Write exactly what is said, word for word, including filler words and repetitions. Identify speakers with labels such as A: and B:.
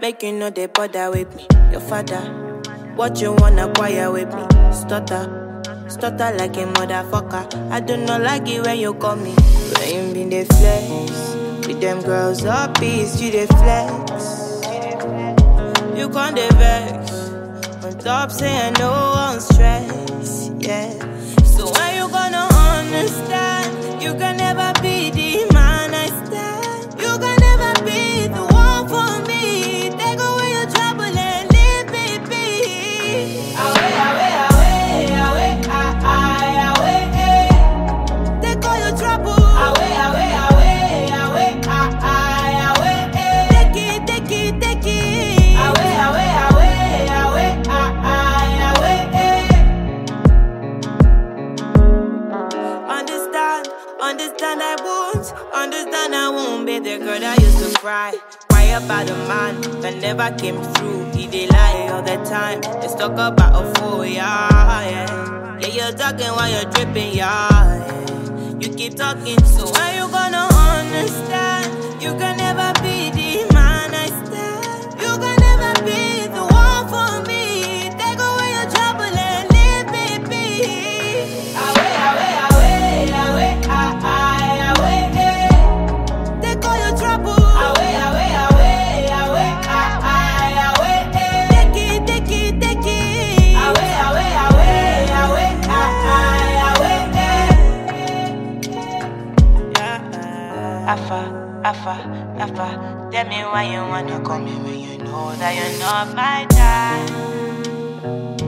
A: make you know they bother with me. Your father, what you wanna acquire with me? Stutter, stutter like a motherfucker. I do not like it when you call me. When you been the flex, with them girls up peace, you the flex. You can't the vex, on top saying no one stress, yeah. So when you gonna understand, you can never be the man I stand. You can never be the one for me. Take away your trouble and leave me be. Away, away, away, away, ah, ah, away, eh. Take all your trouble. Away, away, away, away, ah, ah, away, eh. Take it, take it, take it. Away, away, away, away, ah, ah, away, eh. Understand, understand I won't, understand I won't be the girl that used to cry. Cry about a man that never came through. He did lie all the time. Let's talk about a fool, yeah, yeah. Yeah, you're talking while you're dripping, yeah, yeah. You keep talking, so when you gonna understand? You can never be the man I stand. You can never be the one for me. Take away your trouble and leave me be. Away, away, away, away, ah, ah, away, eh. Take all your trouble. Away, away, away, away, ah, ah, away, eh. Take it, take it, take it. Away, away, away, away, ah, ah, away, eh. Yeah. Afa, afa, afa. Tell me why you wanna call me when you know that you're not my type.